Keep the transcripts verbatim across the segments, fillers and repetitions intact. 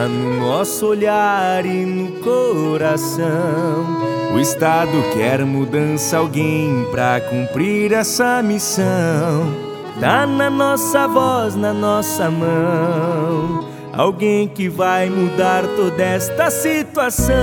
tá no nosso olhar e no coração. O Estado quer mudança, alguém pra cumprir essa missão. Tá na nossa voz, na nossa mão, alguém que vai mudar toda esta situação.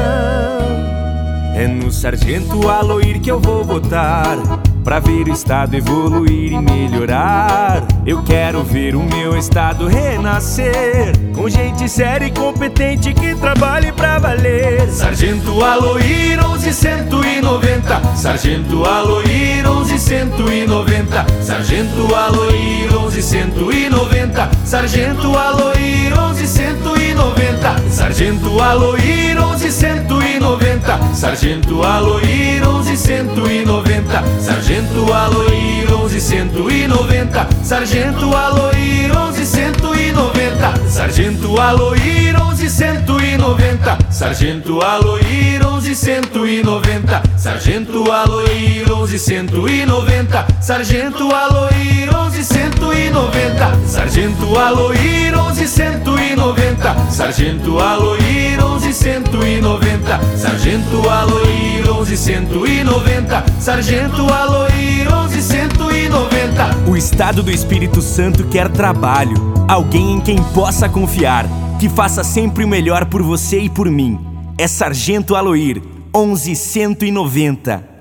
É no Sargento Aloir que eu vou votar, pra ver o Estado evoluir e melhorar. Eu quero ver o meu Estado renascer, com gente séria e competente que trabalhe pra valer. Sargento Aloir onze cento e noventa, Sargento Aloir onze cento e noventa, Sargento Aloir onze cento e noventa, Sargento Aloir onze cento e noventa, Sargento Aloir onze cento e noventa, Sargento Aloir onze cento e noventa, Sargento Aloir onze cento e noventa, Sargento Aloir onze cento e noventa, Sargento Aloir onze cento e noventa, Sargento Aloir onze cento e noventa, Sargento Aloir onze cento e noventa, Sargento Aloir onze cento e noventa, Sargento Aloir onze cento e noventa, Sargento Aloir onze cento e noventa, Sargento Aloir onze cento e noventa, Sargento Aloir onze cento e noventa. O Estado do Espírito Santo quer trabalho, alguém em quem possa confiar, que faça sempre o melhor por você e por mim. É Sargento Aloir onze cento e noventa.